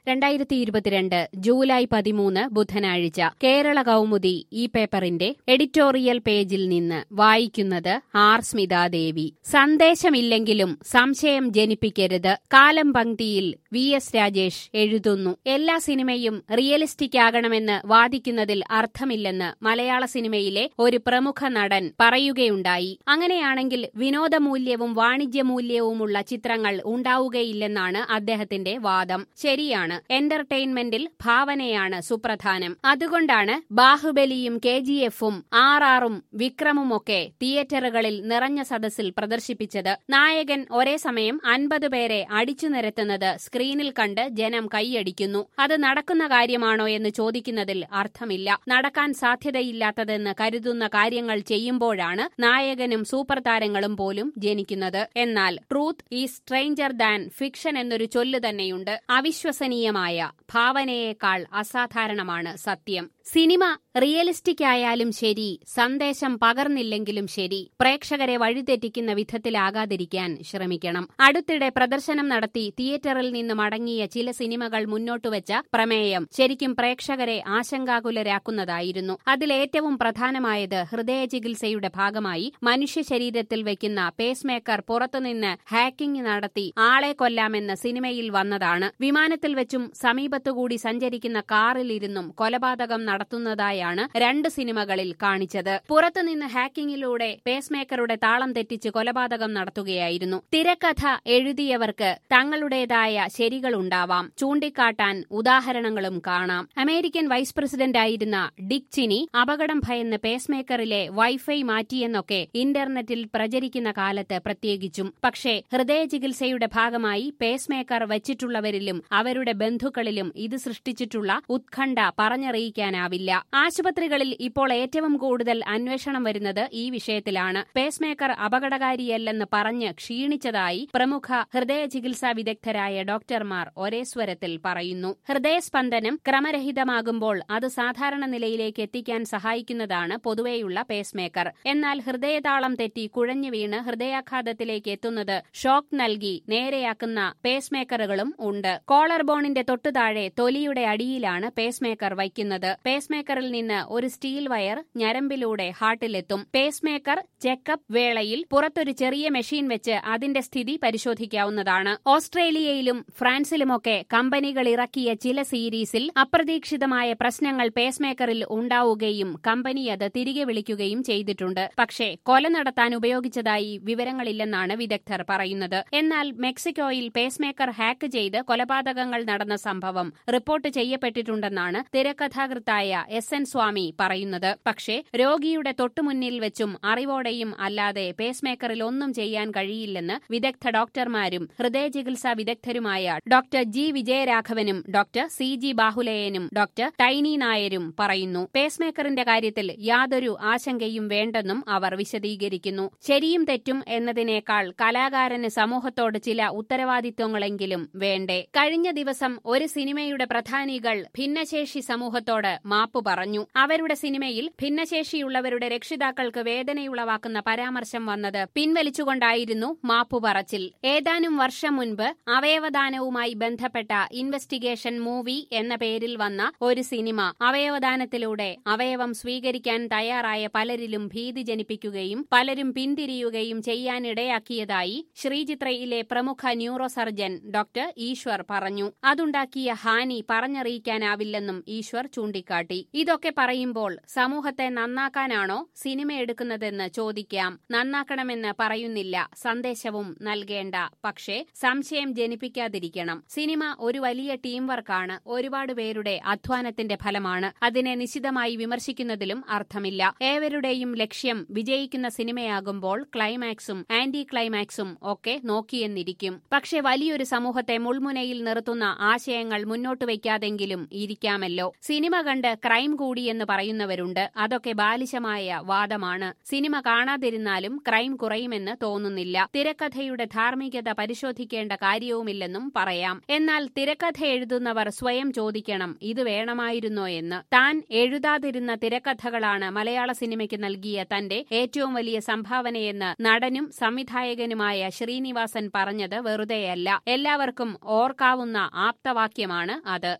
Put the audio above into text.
2022 July 13 ബുധനാഴ്ച കേരള കൗമുദി ഈ പേപ്പറിന്റെ എഡിറ്റോറിയൽ പേജിൽ നിന്ന് വായിക്കുന്നത് ആർ സ്മിതാദേവി. സന്ദേശമില്ലെങ്കിലും സംശയം ജനിപ്പിക്കരുത്. കാലം പങ്ക്തിയിൽ വി എസ് രാജേഷ് എഴുതുന്നു. എല്ലാ സിനിമയും റിയലിസ്റ്റിക് ആകണമെന്ന് വാദിക്കുന്നതിൽ അർത്ഥമില്ലെന്ന് മലയാള സിനിമയിലെ ഒരു പ്രമുഖ നടൻ പറയുകയുണ്ടായി. അങ്ങനെയാണെങ്കിൽ വിനോദമൂല്യവും വാണിജ്യമൂല്യവുമുള്ള ചിത്രങ്ങൾ ഉണ്ടാവുകയില്ലെന്നാണ് അദ്ദേഹത്തിന്റെ വാദം. ശരിയാണ്. എന്റർടൈൻമെന്റിൽ ഭാവനയാണ് സുപ്രധാനം. അതുകൊണ്ടാണ് ബാഹുബലിയും KGF-ഉം RR-ഉം വിക്രമുമൊക്കെ തിയേറ്ററുകളിൽ നിറഞ്ഞ സദസ്സിൽ പ്രദർശിപ്പിച്ചത്. നായകൻ ഒരേ സമയം 50 പേരെ അടിച്ചു നിരത്തുന്നത് സ്ക്രീനിൽ കണ്ട് ജനം കൈയടിക്കുന്നു. അത് നടക്കുന്ന കാര്യമാണോ എന്ന് ചോദിക്കുന്നതിൽ അർത്ഥമില്ല. നടക്കാൻ സാധ്യതയില്ലാത്തതെന്ന് കരുതുന്ന കാര്യങ്ങൾ ചെയ്യുമ്പോഴാണ് നായകനും സൂപ്പർ താരങ്ങളും പോലും ജനിക്കുന്നത്. എന്നാൽ truth is stranger than fiction എന്നൊരു ചൊല്ലു തന്നെയുണ്ട്. അവിശ്വസനീയമായ ഭാവനയേക്കാൾ അസാധാരണമാണ് സത്യം. സിനിമ റിയലിസ്റ്റിക് ആയാലും ശരി, സന്ദേശം പകർന്നില്ലെങ്കിലും ശരി, പ്രേക്ഷകരെ വഴിതെറ്റിക്കുന്ന വിധത്തിലാകാതിരിക്കാൻ ശ്രമിക്കണം. അടുത്തിടെ പ്രദർശനം നടത്തി തിയേറ്ററിൽ നിന്ന് മടങ്ങിയ ചില സിനിമകൾ മുന്നോട്ടുവച്ച പ്രമേയം ശരിക്കും പ്രേക്ഷകരെ ആശങ്കാകുലരാക്കുന്നതായിരുന്നു. അതിലേറ്റവും പ്രധാനമായത് ഹൃദയ ചികിത്സയുടെ ഭാഗമായി മനുഷ്യ ശരീരത്തിൽ വയ്ക്കുന്ന പേസ് മേക്കർ പുറത്തുനിന്ന് ഹാക്കിംഗ് നടത്തി ആളെ കൊല്ലാമെന്ന് സിനിമയിൽ വന്നതാണ്. വിമാനത്തിൽ വെച്ചും സമീപത്തുകൂടി സഞ്ചരിക്കുന്ന കാറിലിരുന്നും കൊലപാതകം നടത്തുന്നതായാണ് 2 സിനിമകളിൽ കാണിച്ചത്. പുറത്തുനിന്ന് ഹാക്കിങ്ങിലൂടെ പേസ് മേക്കറുടെ താളം തെറ്റിച്ച് കൊലപാതകം നടത്തുകയായിരുന്നു. തിരക്കഥ എഴുതിയവർക്ക് തങ്ങളുടേതായ ശരികളുണ്ടാവാം. ചൂണ്ടിക്കാട്ടാൻ ഉദാഹരണങ്ങളും കാണാം. അമേരിക്കൻ വൈസ് പ്രസിഡന്റായിരുന്ന ഡിക് ചിനി അപകടം ഭയന്ന് പേസ് മേക്കറിലെ വൈഫൈ മാറ്റിയെന്നൊക്കെ ഇന്റർനെറ്റിൽ പ്രചരിക്കുന്ന കാലത്ത് പ്രത്യേകിച്ചും. പക്ഷേ ഹൃദയ ചികിത്സയുടെ ഭാഗമായി പേസ് മേക്കർ വച്ചിട്ടുള്ളവരിലും അവരുടെ ബന്ധുക്കളിലും ഇത് സൃഷ്ടിച്ചിട്ടുള്ള ഉത്കണ്ഠ പറഞ്ഞറിയിക്കാനാവില്ല. ആശുപത്രികളിൽ ഇപ്പോൾ ഏറ്റവും കൂടുതൽ അന്വേഷണം വരുന്നത് ഈ വിഷയത്തിലാണ്. പേസ് മേക്കർ അപകടകാരിയല്ലെന്ന് പറഞ്ഞ് ക്ഷീണിച്ചതായി പ്രമുഖ ഹൃദയ ചികിത്സാ വിദഗ്ധരായ ഡോക്ടർമാർ ഒരേ സ്വരത്തിൽ പറയുന്നു. ഹൃദയസ്പന്ദനം ക്രമരഹിതമാകുമ്പോൾ അത് സാധാരണ നിലയിലേക്ക് എത്തിക്കാൻ സഹായിക്കുന്നതാണ് പൊതുവെയുള്ള പേസ് മേക്കർ. എന്നാൽ ഹൃദയതാളം തെറ്റി കുഴഞ്ഞു വീണ് ഹൃദയാഘാതത്തിലേക്ക് എത്തുന്നത് ഷോക്ക് നൽകി നേരെയാക്കുന്ന പേസ് മേക്കറുകളും ഉണ്ട്. കോളർ ബോണിന്റെ തൊട്ടുതാഴെ തൊലിയുടെ അടിയിലാണ് പേസ് മേക്കർ വയ്ക്കുന്നത്. പേസ് മേക്കറിൽ നിന്ന് ഒരു സ്റ്റീൽ വയർ ഞരമ്പിലൂടെ ഹാർട്ടിലെത്തും. പേസ് മേക്കർ ചെക്കപ്പ് വേളയിൽ പുറത്തൊരു ചെറിയ മെഷീൻ വെച്ച് അതിന്റെ സ്ഥിതി പരിശോധിക്കാവുന്നതാണ്. ഓസ്ട്രേലിയയിലും ഫ്രാൻസിലുമൊക്കെ കമ്പനികൾ ഇറക്കിയ ചില സീരീസിൽ അപ്രതീക്ഷിതമായ പ്രശ്നങ്ങൾ പേസ് മേക്കറിൽ ഉണ്ടാവുകയും കമ്പനി അത് തിരികെ വിളിക്കുകയും ചെയ്തിട്ടുണ്ട്. പക്ഷേ കൊല നടത്താൻ ഉപയോഗിച്ചതായി വിവരങ്ങളില്ലെന്നാണ് വിദഗ്ധർ പറയുന്നത്. എന്നാൽ മെക്സിക്കോയിൽ പേസ് മേക്കർ ഹാക്ക് ചെയ്ത് കൊലപാതകങ്ങൾ നടന്ന സംഭവം റിപ്പോർട്ട് ചെയ്യപ്പെട്ടിട്ടുണ്ടെന്നാണ് തിരക്കഥാകൃത്തായ SN സ്വാമി പറയുന്നത്. പക്ഷേ രോഗിയുടെ തൊട്ടുമുന്നിൽ വെച്ചും അറിവോടെയും അല്ലാതെ പേസ് മേക്കറിൽ ഒന്നും ചെയ്യാൻ കഴിയില്ലെന്ന് വിദഗ്ധ ഡോക്ടർമാരും ഹൃദയ ചികിത്സാ വിദഗ്ധരുമായ ഡോക്ടർ G വിജയരാഘവനും ഡോക്ടർ CG ബാഹുലേയനും ഡോക്ടർ ടൈനി നായരും പറയുന്നു. പേസ് മേക്കറിന്റെ കാര്യത്തിൽ യാതൊരു ആശങ്കയും വേണ്ടെന്നും അവർ വിശദീകരിക്കുന്നു. ശരിയും തെറ്റും എന്നതിനേക്കാൾ കലാകാരന് സമൂഹത്തോട് ചില ഉത്തരവാദിത്വങ്ങളെങ്കിലും വേണ്ടേ? കഴിഞ്ഞ ദിവസം ഒരു സിനിമയുടെ പ്രധാനികൾ ഭിന്നശേഷി സമൂഹത്തോട് മാപ്പു പറഞ്ഞു. അവരുടെ സിനിമയിൽ ഭിന്നശേഷിയുള്ളവരുടെ രക്ഷിതാക്കൾക്ക് വേദനയുളവാക്കുന്ന പരാമർശം വന്നത് പിൻവലിച്ചുകൊണ്ടായിരുന്നു മാപ്പു പറച്ചിൽ. ഏതാനും വർഷം മുൻപ് അവയവദാനവുമായി ബന്ധപ്പെട്ട ഇൻവെസ്റ്റിഗേഷൻ മൂവി എന്ന പേരിൽ വന്ന ഒരു സിനിമ അവയവദാനത്തിലൂടെ അവയവം സ്വീകരിക്കാൻ തയ്യാറായ പലരിലും ഭീതി ജനിപ്പിക്കുകയും പലരും പിന്തിരിയുകയും ചെയ്യാനിടയാക്കിയതായി ശ്രീചിത്രയിലെ പ്രമുഖ ന്യൂറോ സർജൻ ഡോക്ടർ ഈശ്വർ പറഞ്ഞു. അതുണ്ടാക്കിയ ഹാനി പറഞ്ഞറിയിക്കാനാവില്ലെന്നും ഈശ്വർ ചൂണ്ടിക്കാട്ടി. ഇതൊക്കെ പറയുമ്പോൾ സമൂഹത്തെ നന്നാക്കാനാണോ സിനിമ എടുക്കുന്നതെന്ന് ചോദിക്കാം. നന്നാക്കണമെന്ന് പറയുന്നില്ല, സന്ദേശവും നൽകേണ്ട. പക്ഷേ സംശയം ജനിപ്പിക്കാതിരിക്കണം. സിനിമ ഒരു വലിയ ടീം വർക്കാണ്. ഒരുപാട് പേരുടെ അധ്വാനത്തിന്റെ ഫലമാണ്. അതിനെ നിശിതമായി വിമർശിക്കുന്നതിലും അർത്ഥമില്ല. ഏവരുടെയും ലക്ഷ്യം വിജയിക്കുന്ന സിനിമയാകുമ്പോൾ ക്ലൈമാക്സും ആന്റി ക്ലൈമാക്സും ഒക്കെ നോക്കിയെന്നിരിക്കും. പക്ഷെ വലിയൊരു സമൂഹത്തെ മുൾമുനയിൽ നിർത്തുന്ന ആശയങ്ങൾ മുന്നോട്ട് വയ്ക്കാതെങ്കിലും ഇരിക്കാമല്ലോ. സിനിമ കണ്ട് ക്രൈം കൂടിയെന്ന് പറയുന്നവരുണ്ട്. അതൊക്കെ ബാലിശമായ വാദമാണ്. സിനിമ കാണാതിരുന്നാലും ക്രൈം കുറയുമെന്ന് തോന്നുന്നില്ല. തിരക്കഥയുടെ ധാർമ്മികത പരിശോധിക്കേണ്ട കാര്യവുമില്ലെന്നും പറയാം. എന്നാൽ തിരക്കഥ എഴുതുന്നവർ സ്വയം ചോദിക്കണം, ഇത് വേണമായിരുന്നോ എന്ന്. താൻ എഴുതാതിരുന്ന തിരക്കഥകളാണ് മലയാള സിനിമയ്ക്ക് നൽകിയ തന്റെ ഏറ്റവും വലിയ സംഭാവനയെന്ന് നടനും സംവിധായകനുമായ ശ്രീനിവാസൻ പറഞ്ഞത് വെറുതെയല്ല. എല്ലാവർക്കും ഓർക്കാവുന്ന ആപ്തവാക്യമാണ് അത്.